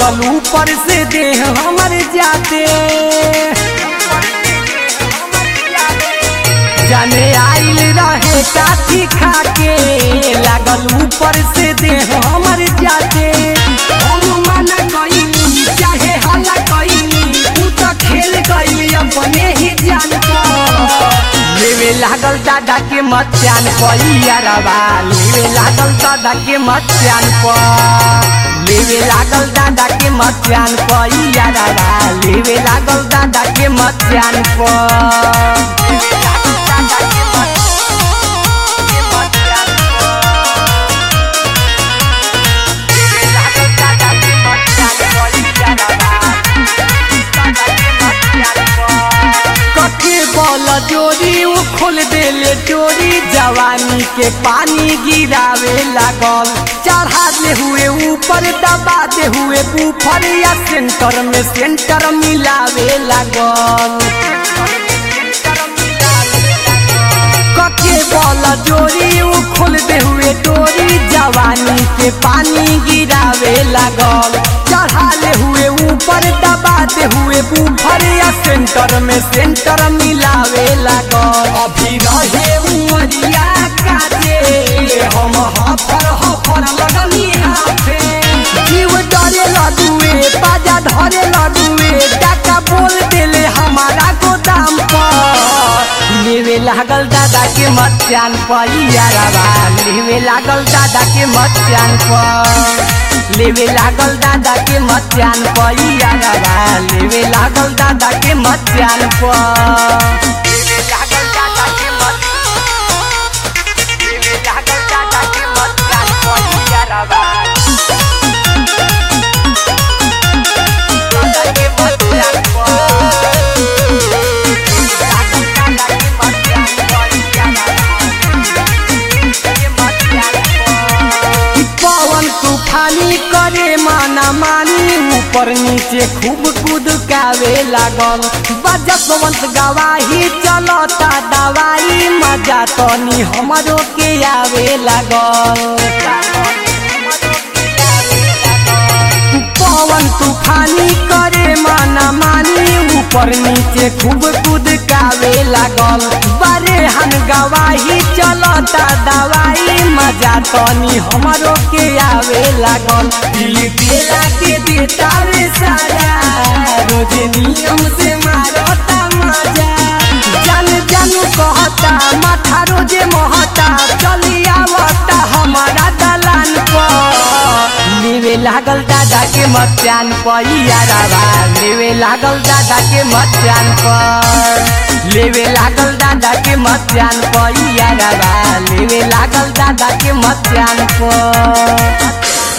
लागल ऊपर से देह हमर जाते जाने आइल रहे काठी खाके लागल ऊपर से देह हमर जाते हम मना कइनी चाहे हल्ला कइनी तू तो खेल गइल अपने ही जान लेवे लागल दादा के मचान पैरवा लेवे लागल दादा के मचान लेवे लागल दादा के मचान पैरवा लेवे लागल दादा के मचान जोरी वो खोल देले चोरी जवानी के पानी गिरावे लागल चढ़ा दे हुए ऊपर दबा दे हुए ऊपर या सेंटर में सेंटर मिलावे लागल कके बल जोरी वो खोल दे हुए चोरी जवानी के पानी गिरावे लागल चढ़ा ले हुए ऊपर दबा दे हुए ऊपर या सेंटर में सेंटर मिलावे लागल अभी रहे उमरिया काटे हम हफर लगनी हाथे जीव डरे लडुए बाजा धरे लडुए टाका बोल देले हमारा गोदाम पर लेवे लागल दादा के मचान पैरवा लेवे लागल दादा के मचान लेवे लागल दादा के मचान पैरवा लेवे लागल दादा के मचान लेवे लागल दादा के लेवे लागल दादा के मचान पैरवा दादा के मचान तूफानी करे माना मानी ऊपर नीचे खूब कुदकावे लागल बजसवंत गवाही चलता दवाई मजा तनी हमरो के आवे लागल पवन तूफानी करे माना मानी ऊपर नीचे खूब कुदकावे लागल बारे हम गवाही चलता दवाई मजा तनी हमरो के आवे लागल दिल बेला के देता रे सारा रोज नियम से मारता मजा जान जानू कहता माथा रोजे महता चली आवता हमारा दलान पर लेवे लागल दादा के मचान पैरवा लेवे लागल दादा के मचान लेवे लागल दादा के मचान पैरवा लेवे लागल दादा के मचान